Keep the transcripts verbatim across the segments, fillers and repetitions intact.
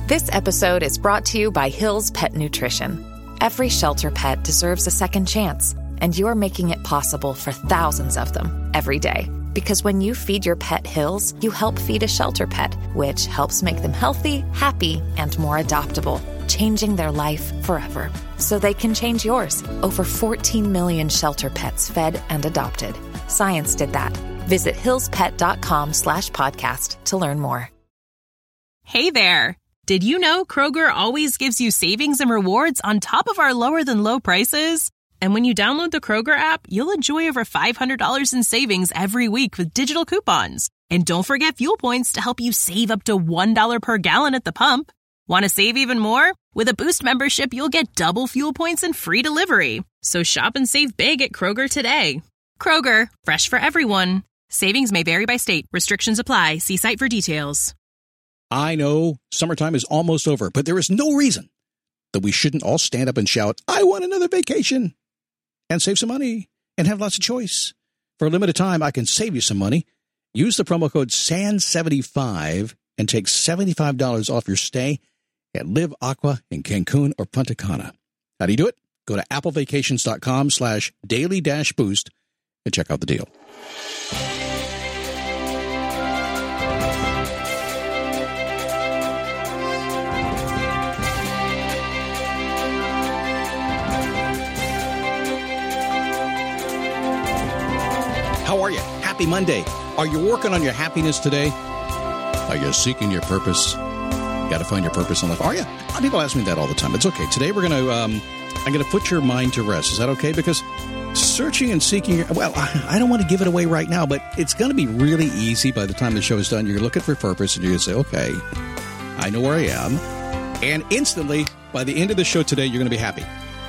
This episode is brought to you by Hill's Pet Nutrition. Every shelter pet deserves a second chance, and you're making it possible for thousands of them every day. Because when you feed your pet Hill's, you help feed a shelter pet, which helps make them healthy, happy, and more adoptable, changing their life forever. So they can change yours. Over fourteen million shelter pets fed and adopted. Science did that. Visit hillspet.com slash podcast to learn more. Hey there. Did you know Kroger always gives you savings and rewards on top of our lower than low prices? And when you download the Kroger app, you'll enjoy over five hundred dollars in savings every week with digital coupons. And don't forget fuel points to help you save up to one dollar per gallon at the pump. Want to save even more? With a Boost membership, you'll get double fuel points and free delivery. So shop and save big at Kroger today. Kroger, fresh for everyone. Savings may vary by state. Restrictions apply. See site for details. I know summertime is almost over, but there is no reason that we shouldn't all stand up and shout, I want another vacation, and save some money and have lots of choice. For a limited time, I can save you some money. Use the promo code S A N seventy-five and take seventy-five dollars off your stay at Live Aqua in Cancun or Punta Cana. How do you do it? Go to applevacations.com slash daily dash boost and check out the deal. How are you? Happy Monday. Are you working on your happiness today? Are you seeking your purpose? You got to find your purpose in life. Are you? A lot of people ask me that all the time. It's okay. Today we're going to, um, I'm going to put your mind to rest. Is that okay? Because searching and seeking, your, well, I don't want to give it away right now, but it's going to be really easy by the time the show is done. You're looking for purpose and you're going to say, okay, I know where I am. And instantly, by the end of the show today, you're going to be happy.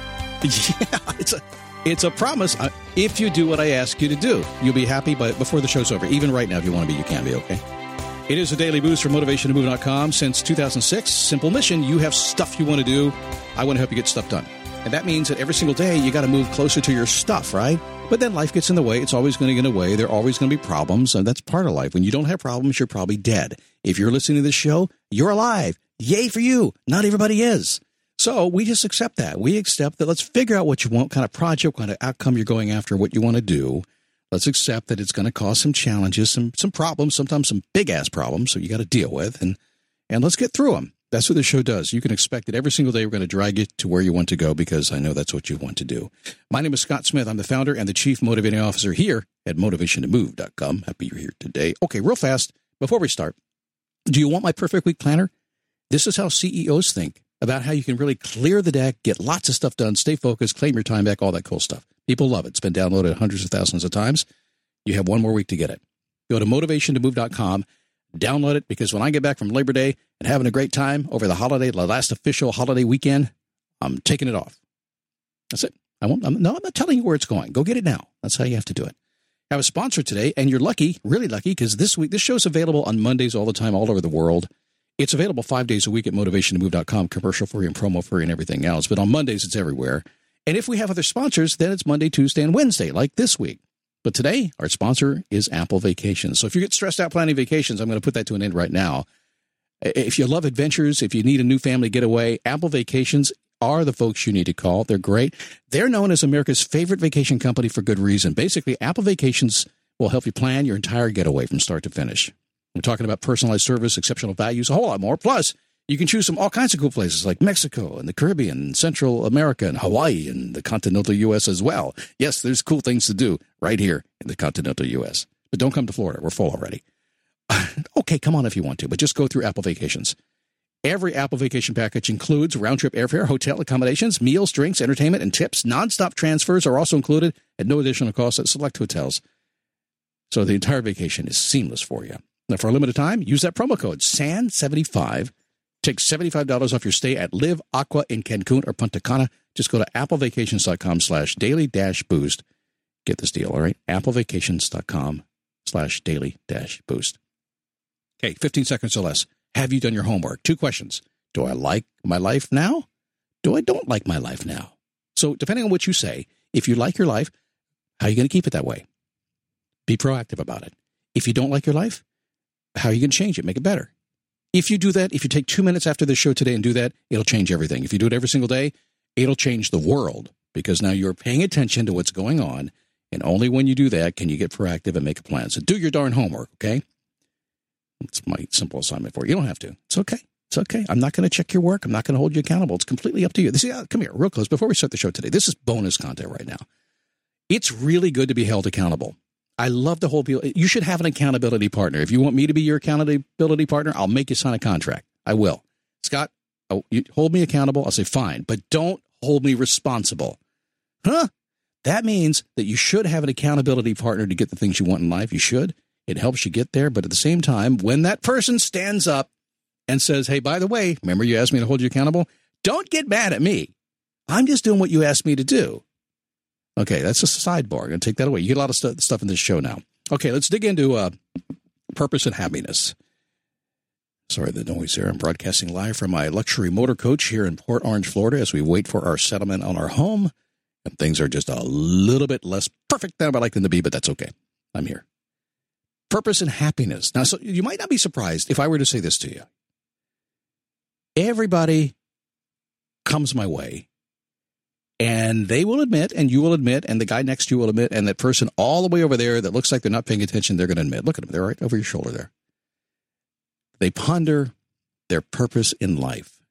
Yeah, it's a... It's a promise. If you do what I ask you to do, you'll be happy but before the show's over. Even right now, if you want to be, you can be, okay? It is a daily boost from motivation to move dot com. Since two thousand six, simple mission, you have stuff you want to do. I want to help you get stuff done. And that means that every single day, you got to move closer to your stuff, right? But then life gets in the way. It's always going to get in the way. There are always going to be problems, and that's part of life. When you don't have problems, you're probably dead. If you're listening to this show, you're alive. Yay for you. Not everybody is. So we just accept that. We accept that. Let's figure out what you want, kind of project, kind of outcome you're going after, what you want to do. Let's accept that it's going to cause some challenges, some some problems, sometimes some big-ass problems that you got to deal with, and and let's get through them. That's what the show does. You can expect that every single day we're going to drag you to where you want to go because I know that's what you want to do. My name is Scott Smith. I'm the founder and the chief motivating officer here at motivation to move dot com. Happy you're here today. Okay, real fast, before we start, do you want my perfect week planner? This is how C E Os think about how you can really clear the deck, get lots of stuff done, stay focused, claim your time back, all that cool stuff. People love it. It's been downloaded hundreds of thousands of times. You have one more week to get it. Go to motivation to move dot com, download it, because when I get back from Labor Day and having a great time over the holiday, the last official holiday weekend, I'm taking it off. That's it. I won't, I'm, no, I'm not telling you where it's going. Go get it now. That's how you have to do it. I have a sponsor today, and you're lucky, really lucky, because this week, this show's available on Mondays all the time, all over the world. It's available five days a week at motivation to move dot com, commercial free and promo free and everything else. But on Mondays, it's everywhere. And if we have other sponsors, then it's Monday, Tuesday, and Wednesday, like this week. But today, our sponsor is Apple Vacations. So if you get stressed out planning vacations, I'm going to put that to an end right now. If you love adventures, if you need a new family getaway, Apple Vacations are the folks you need to call. They're great. They're known as America's favorite vacation company for good reason. Basically, Apple Vacations will help you plan your entire getaway from start to finish. We're talking about personalized service, exceptional values, a whole lot more. Plus, you can choose from all kinds of cool places like Mexico and the Caribbean, Central America, and Hawaii, and the continental U S as well. Yes, there's cool things to do right here in the continental U S. But don't come to Florida. We're full already. Okay, come on if you want to, but just go through Apple Vacations. Every Apple Vacation package includes round-trip airfare, hotel accommodations, meals, drinks, entertainment, and tips. Non-stop transfers are also included at no additional cost at select hotels. So the entire vacation is seamless for you. Now, for a limited time, use that promo code S A N seventy-five. Take seventy-five dollars off your stay at Live Aqua in Cancun or Punta Cana. Just go to applevacations.com slash daily dash boost. Get this deal, all right? applevacations.com slash daily dash boost. Okay, fifteen seconds or less. Have you done your homework? Two questions. Do I like my life now? Do I don't like my life now? So depending on what you say, if you like your life, how are you going to keep it that way? Be proactive about it. If you don't like your life, how are you going to change it, make it better? If you do that, if you take two minutes after the show today and do that, it'll change everything. If you do it every single day, it'll change the world, because now you're paying attention to what's going on, and only when you do that can you get proactive and make a plan. So do your darn homework, okay? It's my simple assignment for you. You don't have to. It's okay. It's okay. I'm not going to check your work. I'm not going to hold you accountable. It's completely up to you. This is, come here, real close. Before we start the show today, this is bonus content right now. It's really good to be held accountable. I love to hold people. You should have an accountability partner. If you want me to be your accountability partner, I'll make you sign a contract. I will. Scott, oh, you hold me accountable. I'll say, fine, but don't hold me responsible. Huh? That means that you should have an accountability partner to get the things you want in life. You should. It helps you get there. But at the same time, when that person stands up and says, hey, by the way, remember you asked me to hold you accountable? Don't get mad at me. I'm just doing what you asked me to do. Okay, that's a sidebar. I'm going to take that away. You get a lot of st- stuff in this show now. Okay, let's dig into uh, purpose and happiness. Sorry, the noise here. I'm broadcasting live from my luxury motor coach here in Port Orange, Florida, as we wait for our settlement on our home. And things are just a little bit less perfect than I'd like them to be, but that's okay. I'm here. Purpose and happiness. Now, so you might not be surprised if I were to say this to you. Everybody comes my way, and they will admit, and you will admit, and the guy next to you will admit, and that person all the way over there that looks like they're not paying attention, they're going to admit. Look at them. They're right over your shoulder there. They ponder their purpose in life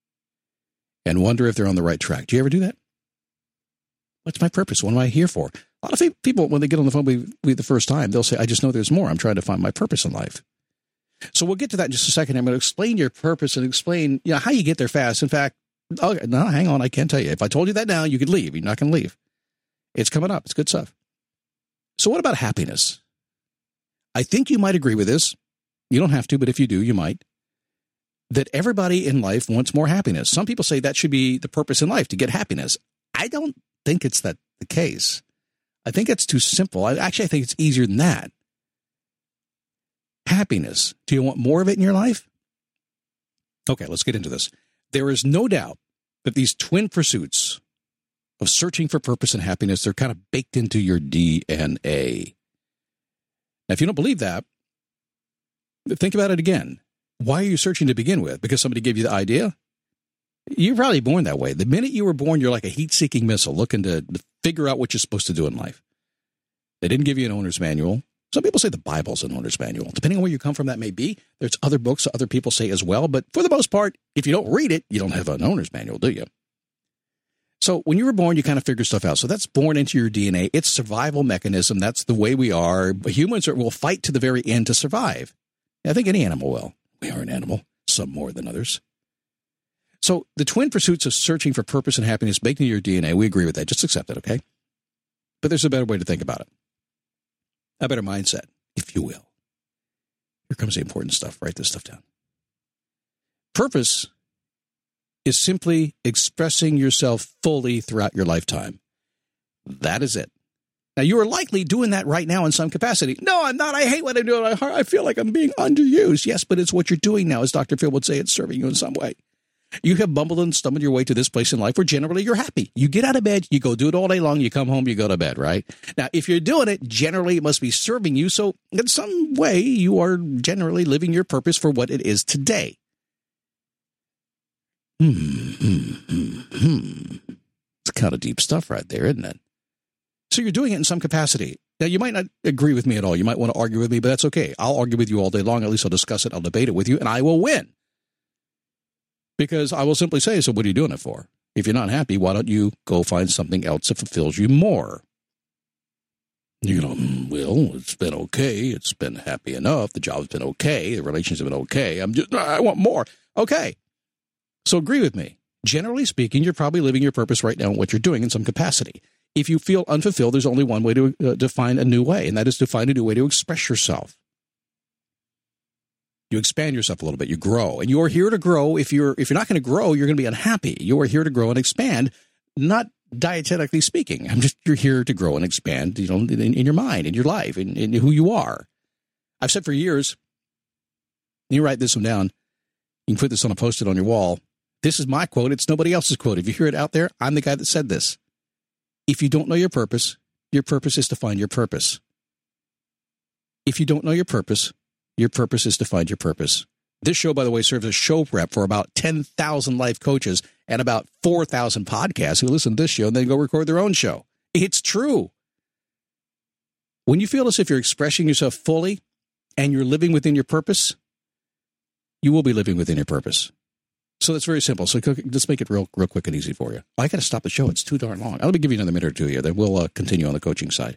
and wonder if they're on the right track. Do you ever do that? What's my purpose? What am I here for? A lot of people, when they get on the phone with me the first time, they'll say, I just know there's more. I'm trying to find my purpose in life. So we'll get to that in just a second. I'm going to explain your purpose and explain, you know, how you get there fast. In fact, oh, no, hang on. I can't tell you. If I told you that now, you could leave. You're not going to leave. It's coming up. It's good stuff. So what about happiness? I think you might agree with this. You don't have to, but if you do, you might. That everybody in life wants more happiness. Some people say that should be the purpose in life, to get happiness. I don't think it's that the case. I think it's too simple. I actually I think it's easier than that. Happiness. Do you want more of it in your life? Okay, let's get into this. There is no doubt that these twin pursuits of searching for purpose and happiness, they're kind of baked into your D N A. Now, if you don't believe that, think about it again. Why are you searching to begin with? Because somebody gave you the idea? You're probably born that way. The minute you were born, you're like a heat-seeking missile looking to figure out what you're supposed to do in life. They didn't give you an owner's manual. Some people say the Bible's an owner's manual. Depending on where you come from, that may be. There's other books other people say as well. But for the most part, if you don't read it, you don't have an owner's manual, do you? So when you were born, you kind of figure stuff out. So that's born into your D N A. It's survival mechanism. That's the way we are. Humans are, will fight to the very end to survive. I think any animal will. We are an animal, some more than others. So the twin pursuits of searching for purpose and happiness baked into your D N A, we agree with that. Just accept it, okay? But there's a better way to think about it. A better mindset, if you will. Here comes the important stuff. Write this stuff down. Purpose is simply expressing yourself fully throughout your lifetime. That is it. Now, you are likely doing that right now in some capacity. No, I'm not. I hate what I'm doing. I feel like I'm being underused. Yes, but it's what you're doing now. As Doctor Phil would say, it's serving you in some way. You have bumbled and stumbled your way to this place in life where generally you're happy. You get out of bed, you go do it all day long, you come home, you go to bed, right? Now, if you're doing it, generally it must be serving you. So in some way, you are generally living your purpose for what it is today. Hmm, hmm, hmm, hmm. It's kind of deep stuff right there, isn't it? So you're doing it in some capacity. Now, you might not agree with me at all. You might want to argue with me, but that's okay. I'll argue with you all day long. At least I'll discuss it. I'll debate it with you, and I will win. Because I will simply say, so what are you doing it for? If you're not happy, why don't you go find something else that fulfills you more? You know, well, it's been okay. It's been happy enough. The job's been okay. The relations have been okay. I'm just, I want more. Okay. So agree with me. Generally speaking, you're probably living your purpose right now in what you're doing in some capacity. If you feel unfulfilled, there's only one way to, uh, to find a new way, and that is to find a new way to express yourself. You expand yourself a little bit. You grow. And you're here to grow. If you're if you're not going to grow, you're going to be unhappy. You are here to grow and expand, not dietetically speaking. I'm just you're here to grow and expand, you know, in, in your mind, in your life, in, in who you are. I've said for years, you write this one down. You can put this on a post-it on your wall. This is my quote. It's nobody else's quote. If you hear it out there, I'm the guy that said this. If you don't know your purpose, your purpose is to find your purpose. If you don't know your purpose, your purpose is to find your purpose. This show, by the way, serves as show prep for about ten thousand life coaches and about four thousand podcasts who listen to this show and then go record their own show. It's true. When you feel as if you're expressing yourself fully and you're living within your purpose, you will be living within your purpose. So that's very simple. So let's make it real real quick and easy for you. I got to stop the show. It's too darn long. Let me give you another minute or two here. Then we'll uh, continue on the coaching side.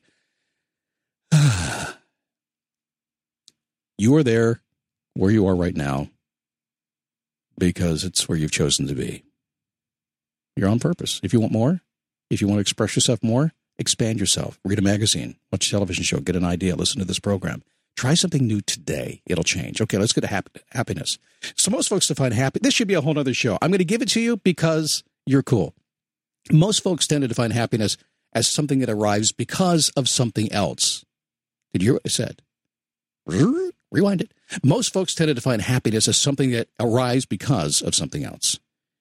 You are there where you are right now because it's where you've chosen to be. You're on purpose. If you want more, if you want to express yourself more, expand yourself. Read a magazine, watch a television show, get an idea, listen to this program. Try something new today. It'll change. Okay, let's get to happy, happiness. So most folks define happy. This should be a whole other show. I'm going to give it to you because you're cool. Most folks tend to define happiness as something that arrives because of something else. Did you hear what I said? Rewind it. Most folks tend to define happiness as something that arrives because of something else.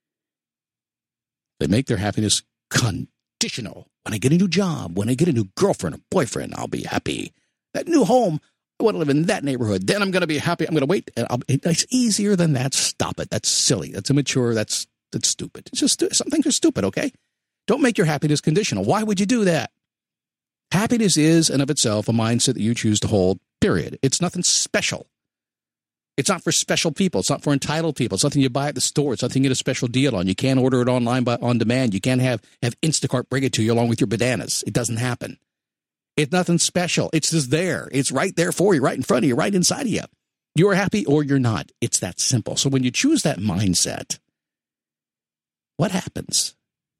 They make their happiness conditional. When I get a new job, when I get a new girlfriend or boyfriend, I'll be happy. That new home, I want to live in that neighborhood. Then I'm going to be happy. I'm going to wait. And I'll, it's easier than that. Stop it. That's silly. That's immature. That's that's stupid. It's just some things are stupid, okay? Don't make your happiness conditional. Why would you do that? Happiness is, in of itself, a mindset that you choose to hold, period. It's nothing special. It's not for special people. It's not for entitled people. It's nothing you buy at the store. It's nothing you get a special deal on. You can't order it online by, on demand. You can't have, have Instacart bring it to you along with your bananas. It doesn't happen. It's nothing special. It's just there. It's right there for you, right in front of you, right inside of you. You're happy or you're not. It's that simple. So when you choose that mindset, what happens?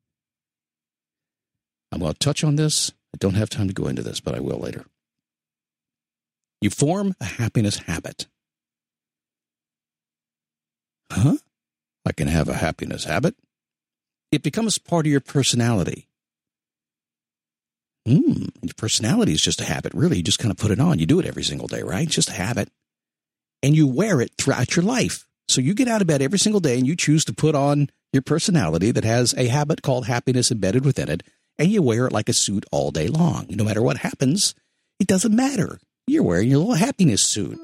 I'm going to touch on this. I don't have time to go into this, but I will later. You form a happiness habit. Huh? I can have a happiness habit? It becomes part of your personality. Hmm, your personality is just a habit, really. You just kind of put it on. You do it every single day, right? It's just a habit. And you wear it throughout your life. So you get out of bed every single day and you choose to put on your personality that has a habit called happiness embedded within it, and you wear it like a suit all day long. No matter what happens, it doesn't matter. You're wearing your little happiness suit.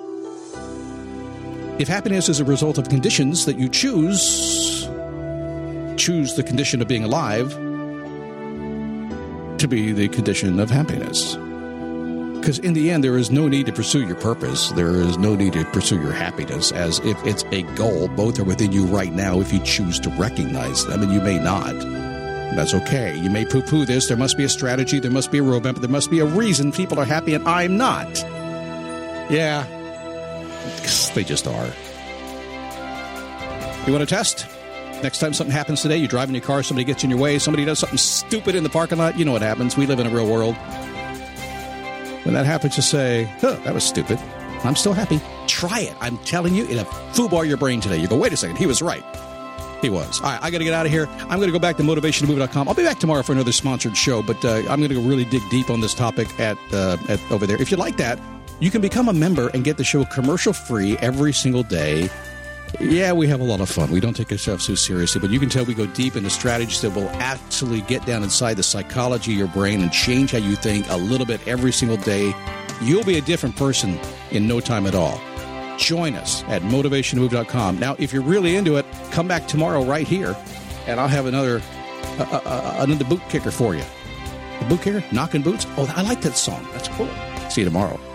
If happiness is a result of conditions that you choose, choose the condition of being alive to be the condition of happiness. Because in the end, there is no need to pursue your purpose. There is no need to pursue your happiness as if it's a goal. Both are within you right now if you choose to recognize them, and you may not. That's okay. You may poo-poo this. There must be a strategy. There must be a roadmap. There must be a reason people are happy and I'm not. Yeah. They just are. You want to test? Next time something happens today, you drive in your car, somebody gets in your way, somebody does something stupid in the parking lot, you know what happens. We live in a real world. When that happens, you say, huh, that was stupid. I'm still happy. Try it. I'm telling you, it'll foobar your brain today. You go, wait a second, he was right. He was. All right, I got to get out of here. I'm going to go back to motivation to move dot com. I'll be back tomorrow for another sponsored show, but uh, I'm going to go really dig deep on this topic at, uh, at over there. If you like that, you can become a member and get the show commercial-free every single day. Yeah, we have a lot of fun. We don't take ourselves so seriously, but you can tell we go deep into strategies that will actually get down inside the psychology of your brain and change how you think a little bit every single day. You'll be a different person in no time at all. Join us at motivation to move dot com. Now, if you're really into it, come back tomorrow right here, and I'll have another uh, uh, another boot kicker for you. The boot kicker? Knocking Boots? Oh, I like that song. That's cool. See you tomorrow.